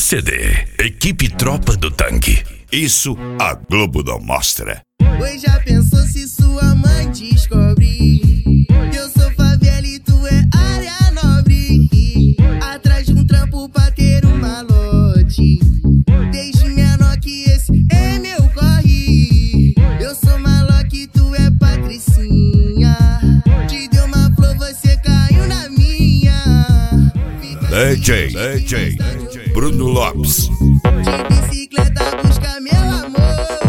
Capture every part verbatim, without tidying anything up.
C D Equipe Tropa do Tanque. Isso a Globo não mostra. Pois já pensou se sua mãe descobrir que eu sou favela e tu é área nobre? Atrás de um trampo pra ter um malote, desde menor que esse é meu corre. Eu sou maloca e tu é patricinha. Te deu uma flor, você caiu na minha. D J, D J Bruno Lopes. De bicicleta busca meu amor.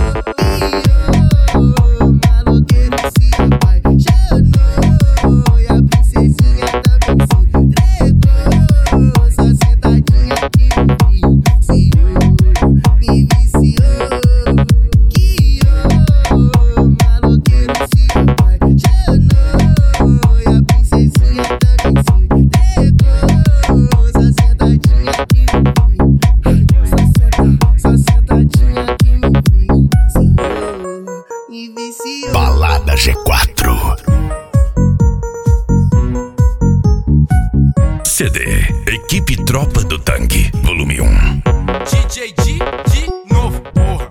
Balada G quatro. C D Equipe Tropa do Tanque, volume um. D J D de novo, porra.